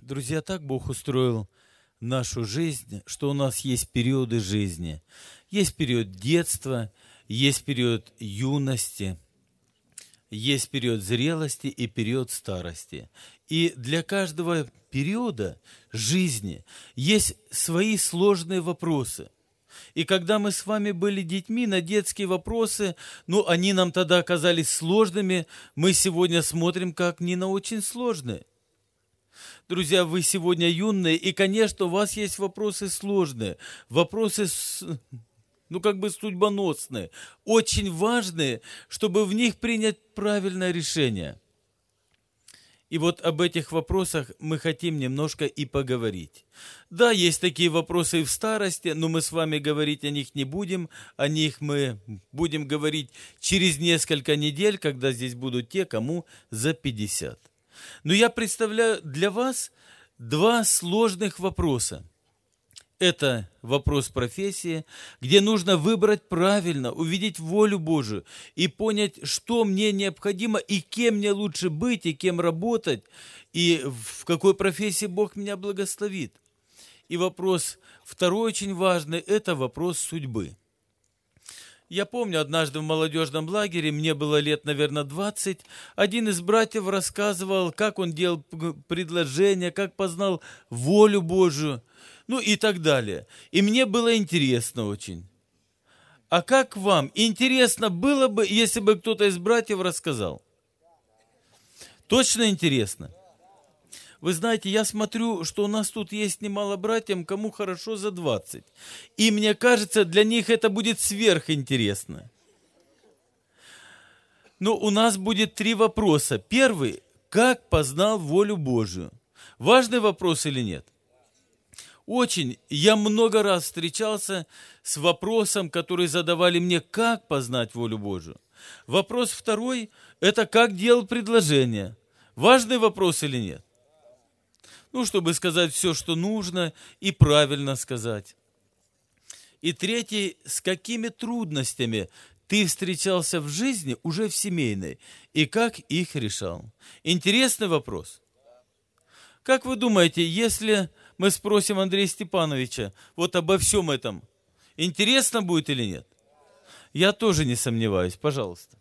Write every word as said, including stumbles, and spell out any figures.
Друзья, так Бог устроил нашу жизнь, что у нас есть периоды жизни. Есть период детства, есть период юности, есть период зрелости и период старости. И для каждого периода жизни есть свои сложные вопросы. И когда мы с вами были детьми, на детские вопросы, ну, они нам тогда оказались сложными, мы сегодня смотрим как не на очень сложные. Друзья, вы сегодня юные, и, конечно, у вас есть вопросы сложные, вопросы, ну, как бы судьбоносные, очень важные, чтобы в них принять правильное решение. И вот об этих вопросах мы хотим немножко и поговорить. Да, есть такие вопросы и в старости, но мы с вами говорить о них не будем. О них мы будем говорить через несколько недель, когда здесь будут те, кому за пятьдесят. Но я представляю для вас два сложных вопроса. Это вопрос профессии, где нужно выбрать правильно, увидеть волю Божию и понять, что мне необходимо, и кем мне лучше быть, и кем работать, и в какой профессии Бог меня благословит. И вопрос второй очень важный – это вопрос судьбы. Я помню, однажды в молодежном лагере, мне было лет, наверное, двадцать, один из братьев рассказывал, как он делал предложение, как познал волю Божию, ну и так далее. И мне было интересно очень. А как вам? Интересно было бы, если бы кто-то из братьев рассказал? Точно интересно? Вы знаете, я смотрю, что у нас тут есть немало братьев, кому хорошо за двадцать. И мне кажется, для них это будет сверхинтересно. Но у нас будет три вопроса. Первый, как познал волю Божию? Важный вопрос или нет? Очень. Я много раз встречался с вопросом, который задавали мне, как познать волю Божию. Вопрос второй, это как делал предложение. Важный вопрос или нет? Ну, чтобы сказать все, что нужно, и правильно сказать. И третий, с какими трудностями ты встречался в жизни, уже в семейной, и как их решал? Интересный вопрос. Как вы думаете, если мы спросим Андрея Степановича вот обо всем этом, интересно будет или нет? Я тоже не сомневаюсь, пожалуйста.